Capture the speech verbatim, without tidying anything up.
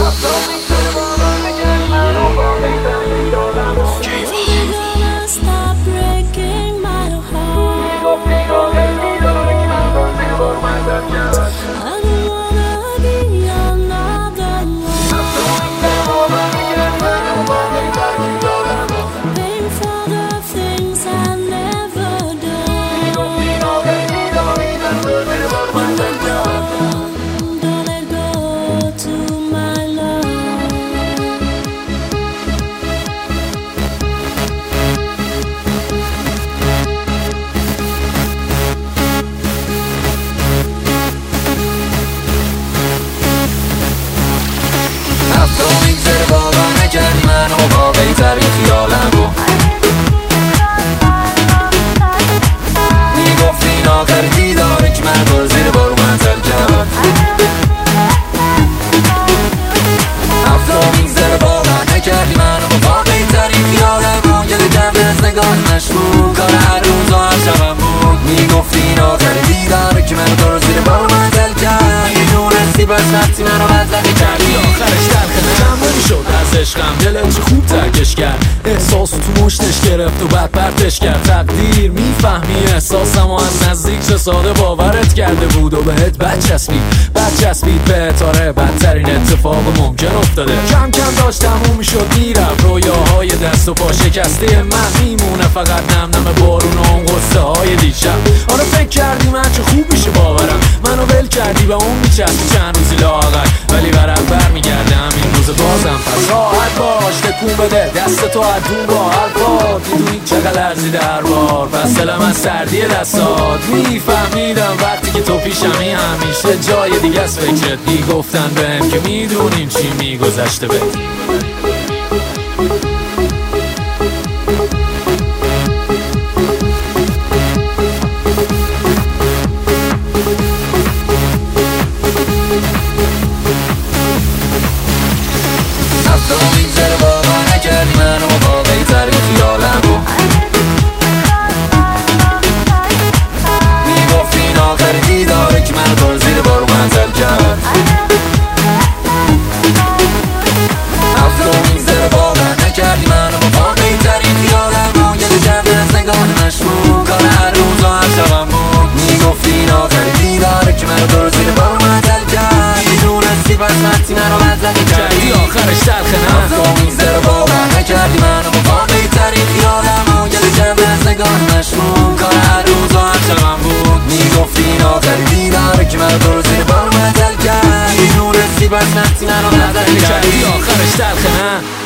ترین خیالم رو میگفت این آخر دیداره که من دور زیر بارو منزل کرد. هفته میگذره باور نکردی منو با واقعی ترین خیالم رو گله کم از نگاه مشکوک کار هر روز و هر شبم بود. میگفت این آخر دیداره که من دور زیر بارو منزل کرد. میدونستی بس وقتی منو بدلقی کردی آخرش تلخه نم نمیشد از عشقم دلت چه خوب ترکش کرد. احساس تو مشتش گرفت و بعد پرتش کرد. تقدیر میفهمی احساسم و از نزدیک چه ساده باورت کرده بود و بهت بد چسبید بد چسبید بهت. آره بدترین اتفاق ممکن افتاده. کم کم داشت تموم میشد میرفت رویاهای دست و پا شکسته من میمونه فقط نم نم بارون و اون قصه های دیشب. آره فکر کردی من چه خوب میشه باورم منو ول کردی به اون میچسبی چند روزی لاغر ولی برات برمیگرده همین روز بازم. پس راحت باش تکون بده دست تو ادون با حرفات میدونی چقدر لرزی در بار پس دلم از سردی دستات. میفهمیدم وقتی که تو پیشمی همیشه جای دیگه از فکرت میگفتن بهم که میدونین چی میگذشته به کردی آخرش تلخه نه تو میگذره باور نکردی منو با واقعی ترین خیالم و گله جمع از نگاه مشمون کار هر روز و هر شبم بود. میگفتی این آخری دیداره که منو دور زیر بارو منزل کرد. میدونستی بس نفتی منو بدل کردی آخرش تلخه نه